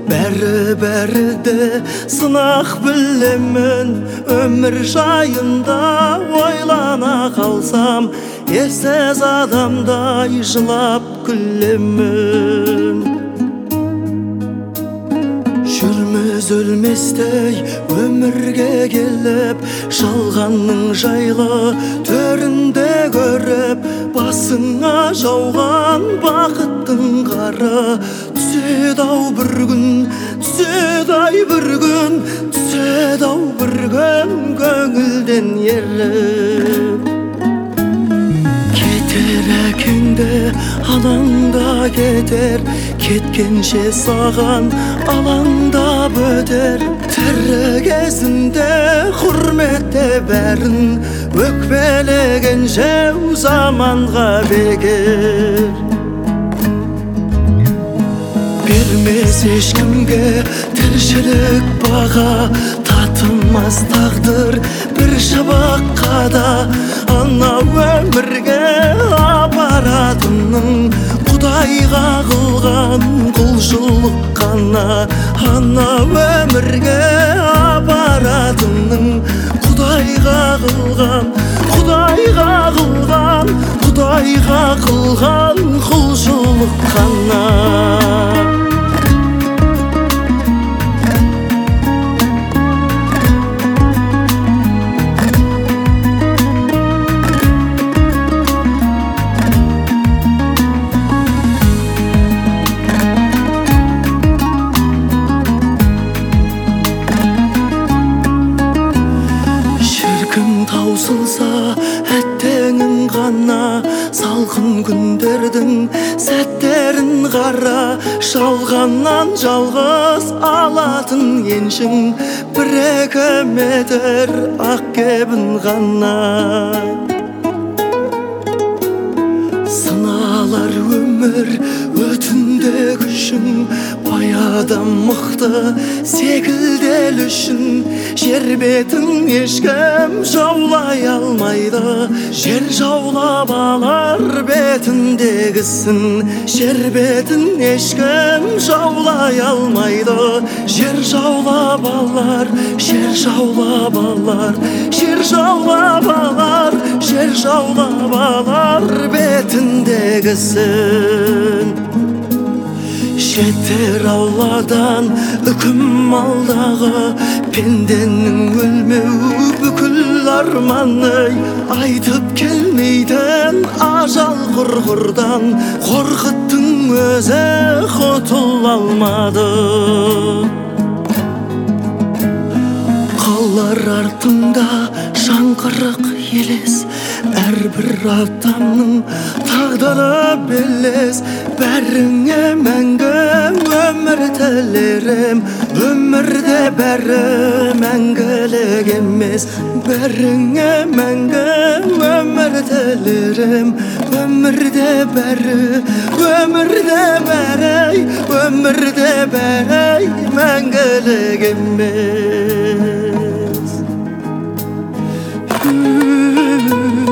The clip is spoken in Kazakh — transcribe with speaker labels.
Speaker 1: Bәрі-бәріде сынақ білемін, өмір жайында ойлана қалсам, ерсіз адамдай жылап күлемін. Жүрміз өлместей өмірге келіп, жалғанның жайлы төрінде көріп, басыңа жауған бақыттың қары түседі-ау бір күн, түседі-ай бір күн, түседі-ау бір күн көңілден еріп. Кетер әкеңді алаңда кетер, кеткенше саған алаңдап өтер. Тірі кезінде құрметте бәрін, өкпелеген жау заманға бекер. Бермес ешкімге тіршілік баға, татымас тағдыр бір шабаққа да. Ана өмірге апаратының Құдайға қылған құлшылық қана. Ана өмірге апаратының Құдайға қылған, Құдайға қылған, Құдайға қылған құлшылық қана. Таусылса әттеңің ғана, салқын күндердің сәттерін қара. Жалғаннан жалғыз алатын еншің бір-екі метр ақ кебін ғана. Сыналар өмір өтінде күшің, баядан мықты секілдел үшін. Жер бетін ешкім жаулай алмайды, жер жаулап алар бетіндегісін. Жер бетін ешкім жаулай алмайды, жер жаулап алар, жер жаулап алар, жер жаулап алар, жер жаулап алар бетіндегісін. Жетер Алладан үкім алдағы, пенденің өлмеу бүкіл арманы. Айтып келмейтін ажал құрғырдан, қорқыттың өзі құтыла алмады. Қалар артында жаңғырық елес, әрбір адамның тағдыры белес. Бәріңе мәңгі өмір тілерім, өмірде бәрі мәңгілік емес. Бәріңе мәңгі өмір тілерім, өмірде бәрі, өмірде бәрі, өмірде бәрі мәңгілік емес.